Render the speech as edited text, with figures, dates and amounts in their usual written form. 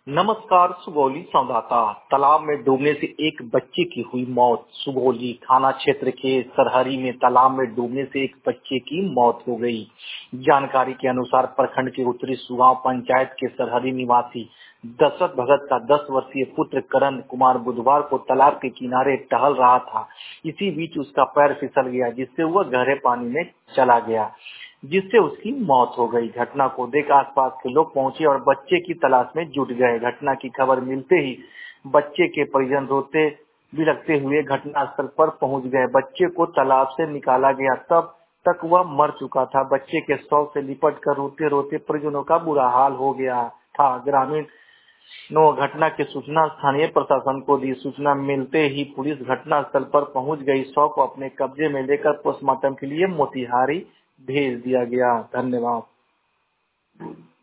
नमस्कार। सुगौली संवाददाता। तालाब में डूबने से एक बच्चे की हुई मौत। सुगौली थाना क्षेत्र के सरहरी में तालाब में डूबने से एक बच्चे की मौत हो गई। जानकारी के अनुसार प्रखंड के उत्तरी सुगांव पंचायत के सरहरी निवासी दशरथ भगत का 10 वर्षीय पुत्र करण कुमार बुधवार को तालाब के किनारे टहल रहा था। इसी बीच उसका पैर फिसल गया, जिससे वह गहरे पानी में चला गया, जिससे उसकी मौत हो गई। घटना को देख आसपास के लोग पहुंचे और बच्चे की तलाश में जुट गए। घटना की खबर मिलते ही बच्चे के परिजन रोते बिलखते हुए घटनास्थल पर पहुंच गए। बच्चे को तालाब से निकाला गया, तब तक वह मर चुका था। बच्चे के शव से लिपट कर रोते रोते परिजनों का बुरा हाल हो गया था। ग्रामीण घटना की सूचना स्थानीय प्रशासन को दी। सूचना मिलते ही पुलिस घटनास्थल पर पहुंच गई। शव को अपने कब्जे में लेकर पोस्टमार्टम के लिए मोतिहारी भेज दिया गया। धन्यवाद।